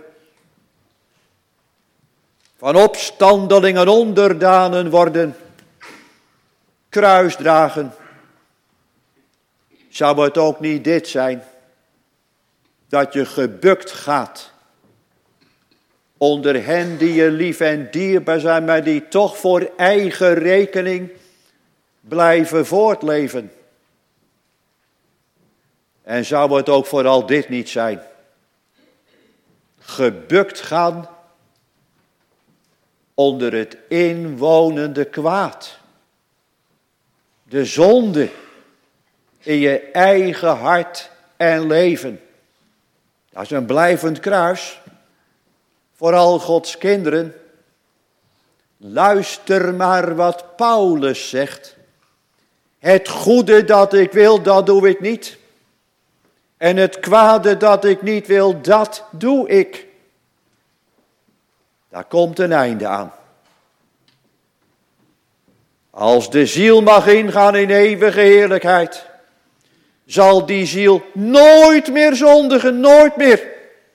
Van opstandelingen onderdanen worden. Kruis dragen. Zou het ook niet dit zijn? Dat je gebukt gaat. Onder hen die je lief en dierbaar zijn, maar die toch voor eigen rekening blijven voortleven. En zou het ook vooral dit niet zijn? Gebukt gaan onder het inwonende kwaad. De zonde in je eigen hart en leven. Dat is een blijvend kruis. Vooral Gods kinderen. Luister maar wat Paulus zegt. Het goede dat ik wil, dat doe ik niet. En het kwade dat ik niet wil, dat doe ik. Daar komt een einde aan. Als de ziel mag ingaan in eeuwige heerlijkheid, zal die ziel nooit meer zondigen, nooit meer.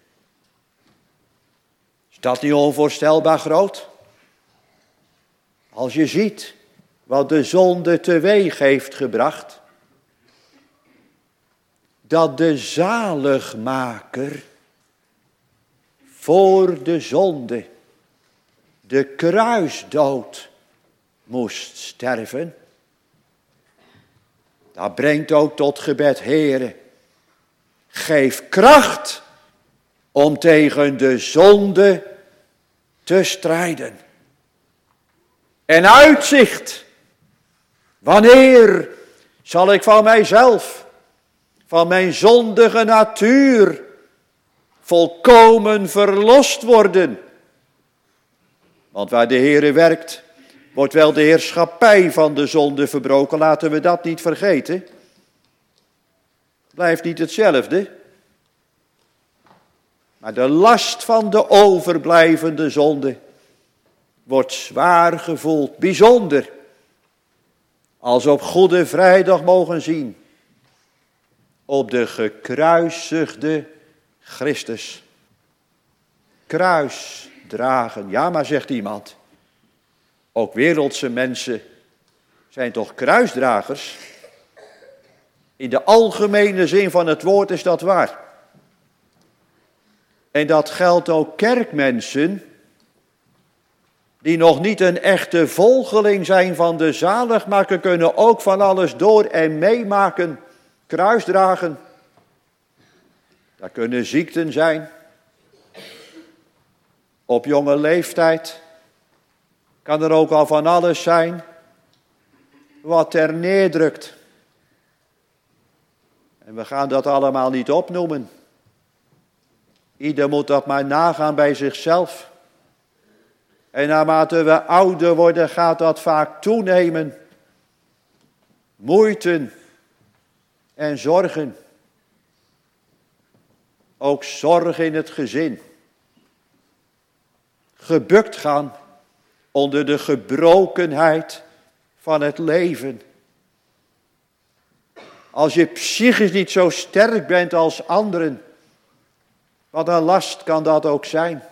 Is dat niet onvoorstelbaar groot? Als je ziet wat de zonde teweeg heeft gebracht, dat de zaligmaker voor de zonde de kruisdood moest sterven. Dat brengt ook tot gebed, Heere, geef kracht om tegen de zonde te strijden. En uitzicht, wanneer zal ik van mijzelf, van mijn zondige natuur, volkomen verlost worden? Want waar de Heere werkt, wordt wel de heerschappij van de zonde verbroken. Laten we dat niet vergeten. Blijft niet hetzelfde. Maar de last van de overblijvende zonde wordt zwaar gevoeld. Bijzonder. Als we op Goede Vrijdag mogen zien. Op de gekruisigde Christus. Kruis dragen. Ja, maar zegt iemand. Ook wereldse mensen zijn toch kruisdragers? In de algemene zin van het woord is dat waar. En dat geldt ook kerkmensen die nog niet een echte volgeling zijn van de zaligmaker, kunnen ook van alles door en meemaken, kruisdragen. Dat kunnen ziekten zijn, op jonge leeftijd. Kan er ook al van alles zijn wat er neerdrukt. En we gaan dat allemaal niet opnoemen. Ieder moet dat maar nagaan bij zichzelf. En naarmate we ouder worden gaat dat vaak toenemen. Moeiten en zorgen. Ook zorg in het gezin. Gebukt gaan onder de gebrokenheid van het leven. Als je psychisch niet zo sterk bent als anderen, wat een last kan dat ook zijn.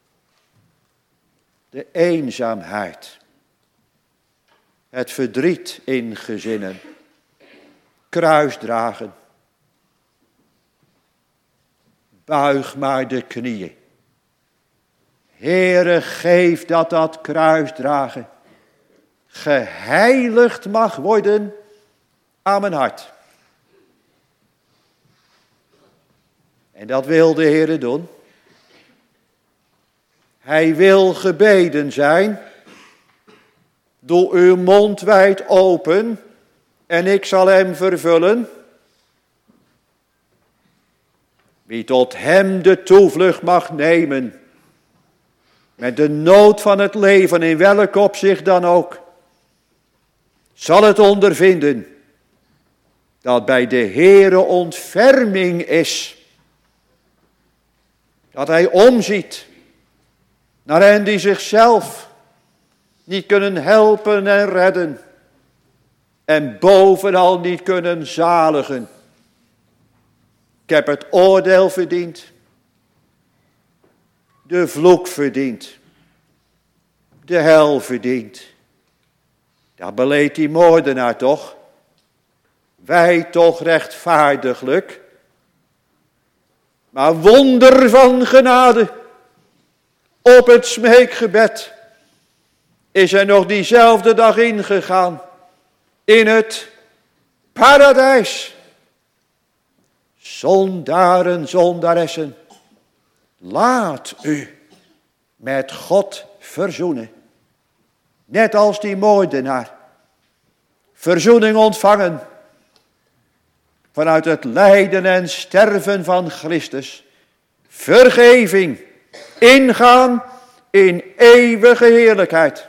De eenzaamheid. Het verdriet in gezinnen. Kruisdragen. Buig maar de knieën. Heere, geef dat dat kruisdragen geheiligd mag worden aan mijn hart. En dat wil de Heere doen. Hij wil gebeden zijn. Doe uw mond wijd open en ik zal hem vervullen. Wie tot hem de toevlucht mag nemen, met de nood van het leven in welk opzicht dan ook, zal het ondervinden dat bij de Heere ontferming is. Dat hij omziet naar hen die zichzelf niet kunnen helpen en redden. En bovenal niet kunnen zaligen. Ik heb het oordeel verdiend. De vloek verdiend. De hel verdiend. Dat beleed die moordenaar toch. Wij toch rechtvaardiglijk. Maar wonder van genade. Op het smeekgebed is hij nog diezelfde dag ingegaan. In het paradijs. Zondaren, zondaressen. Laat u met God verzoenen. Net als die moordenaar. Verzoening ontvangen. Vanuit het lijden en sterven van Christus. Vergeving. Ingaan in eeuwige heerlijkheid.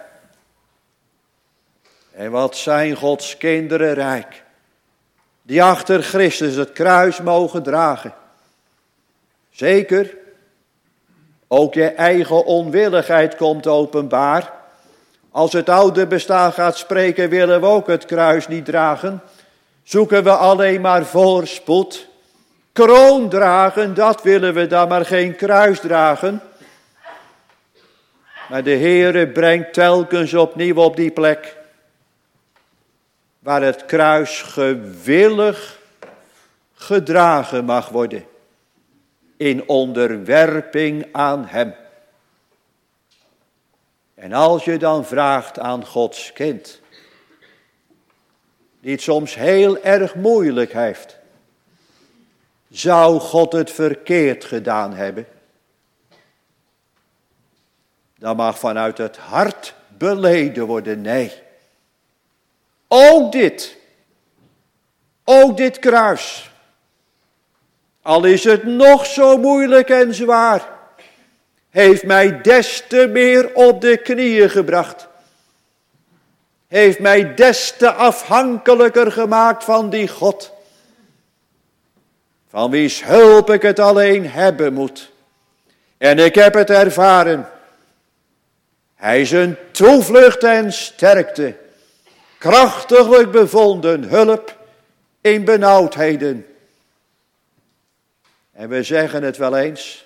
En wat zijn Gods kinderen rijk. Die achter Christus het kruis mogen dragen. Zeker. Ook je eigen onwilligheid komt openbaar. Als het oude bestaan gaat spreken, willen we ook het kruis niet dragen. Zoeken we alleen maar voorspoed. Kroon dragen, dat willen we dan, maar geen kruis dragen. Maar de Heere brengt telkens opnieuw op die plek. Waar het kruis gewillig gedragen mag worden. In onderwerping aan hem. En als je dan vraagt aan Gods kind. Die het soms heel erg moeilijk heeft. Zou God het verkeerd gedaan hebben? Dan mag vanuit het hart beleden worden, nee. Ook dit, ook dit kruis, al is het nog zo moeilijk en zwaar, heeft mij des te meer op de knieën gebracht. Heeft mij des te afhankelijker gemaakt van die God. Van wie's hulp ik het alleen hebben moet. En ik heb het ervaren. Hij is een toevlucht en sterkte. Krachtiglijk bevonden hulp in benauwdheden. En we zeggen het wel eens.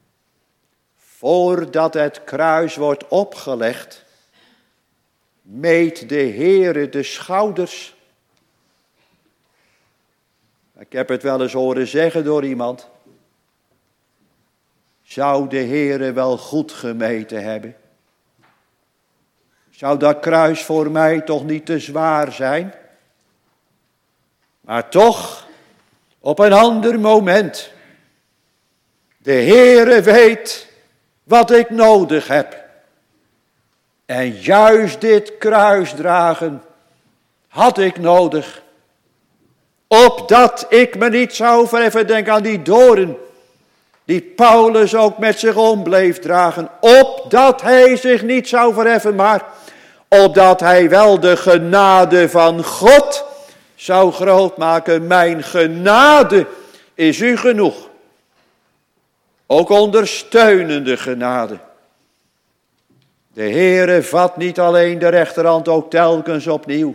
Voordat het kruis wordt opgelegd, meet de Heere de schouders. Ik heb het wel eens horen zeggen door iemand. Zou de Heere wel goed gemeten hebben? Zou dat kruis voor mij toch niet te zwaar zijn? Maar toch, op een ander moment. De Heere weet wat ik nodig heb. En juist dit kruis dragen had ik nodig. Opdat ik me niet zou verheffen, denk aan die doorn. Die Paulus ook met zich om bleef dragen. Opdat hij zich niet zou verheffen, maar opdat hij wel de genade van God zou grootmaken. Mijn genade is u genoeg. Ook ondersteunende genade. De Heere vat niet alleen de rechterhand ook telkens opnieuw.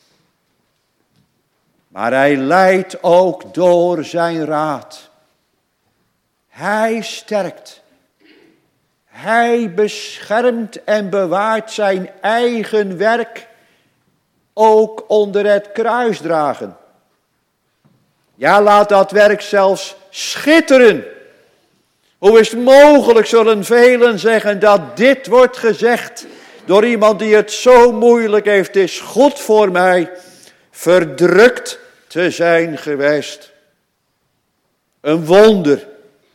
Maar hij leidt ook door zijn raad. Hij sterkt. Hij beschermt en bewaart zijn eigen werk. Ook onder het kruisdragen. Ja, laat dat werk zelfs schitteren. Hoe is het mogelijk, zullen velen zeggen, dat dit wordt gezegd door iemand die het zo moeilijk heeft. Het is goed voor mij verdrukt te zijn geweest. Een wonder.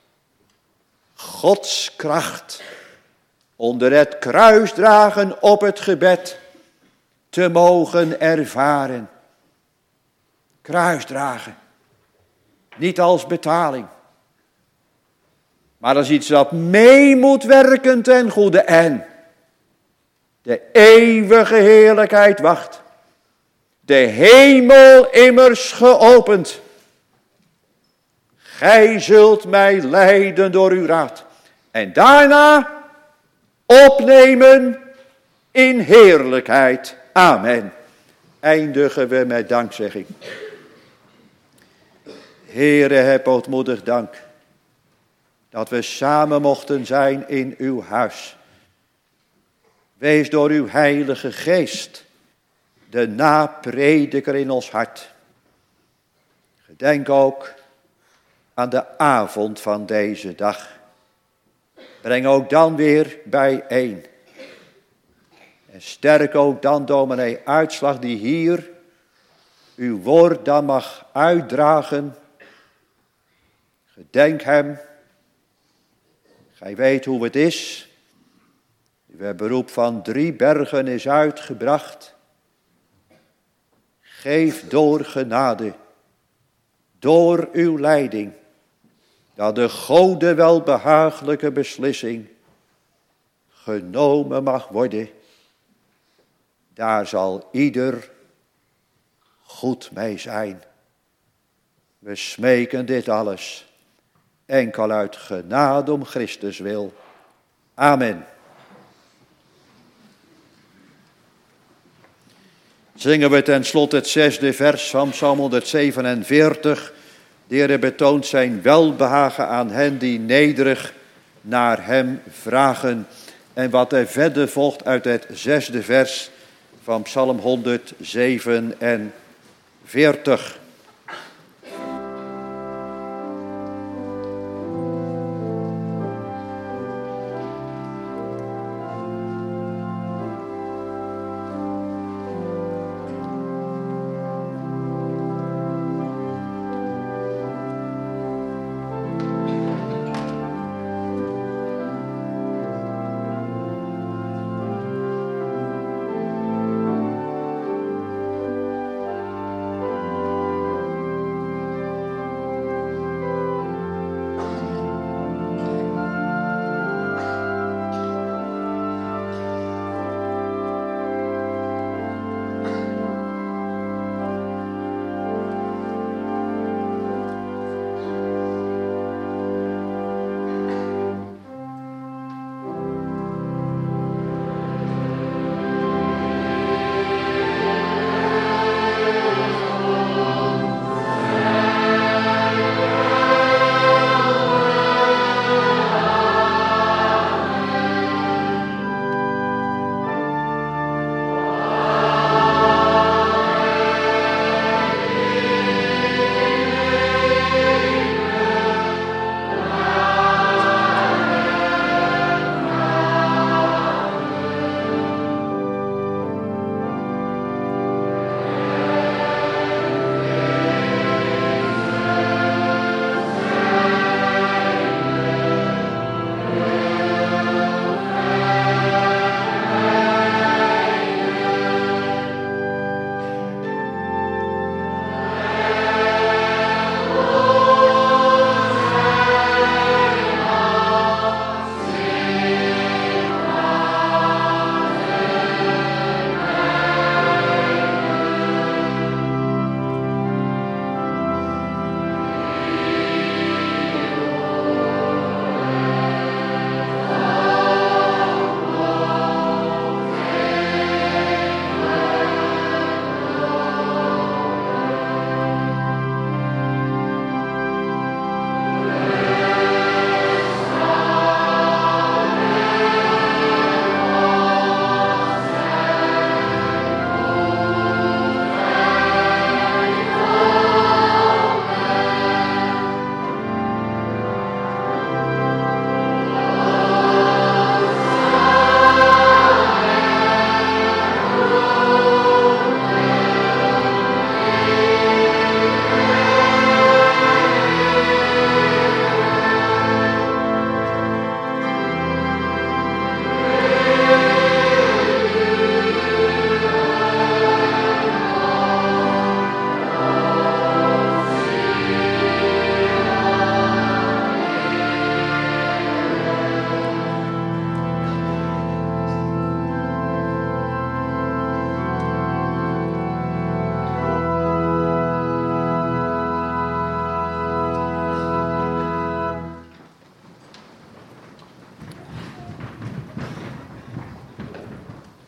Gods kracht onder het kruisdragen op het gebed te mogen ervaren. Kruisdragen. Niet als betaling. Maar dat is iets dat mee moet werken ten goede en de eeuwige heerlijkheid wacht. De hemel immers geopend. Gij zult mij leiden door uw raad. En daarna opnemen in heerlijkheid. Amen. Eindigen we met dankzegging. Heere, heb ootmoedig dank dat we samen mochten zijn in uw huis. Wees door uw heilige geest de naprediker in ons hart. Gedenk ook aan de avond van deze dag. Breng ook dan weer bijeen. En sterk ook dan dominee Uitslag die hier uw woord dan mag uitdragen. Gedenk hem. Gij weet hoe het is. Uw beroep van drie bergen is uitgebracht. Geef door genade, door uw leiding, dat de Gode welbehagelijke beslissing genomen mag worden. Daar zal ieder goed mee zijn. We smeken dit alles enkel uit genade om Christus wil. Amen. Zingen we ten slotte het zesde vers van Psalm honderdzevenenveertig. De Heer betoont zijn welbehagen aan hen die nederig naar hem vragen. En wat er verder volgt uit het zesde vers van Psalm honderdzevenenveertig.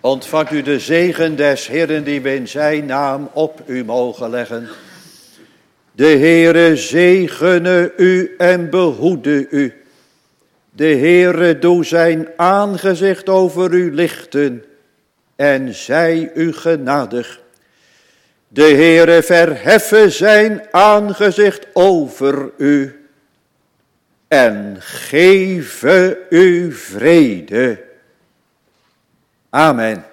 Ontvangt u de zegen des Heeren die we in zijn naam op u mogen leggen. De Heere zegene u en behoede u. De Heere doe zijn aangezicht over u lichten en zij u genadig. De Heere verheffe zijn aangezicht over u en geeve u vrede. Amen.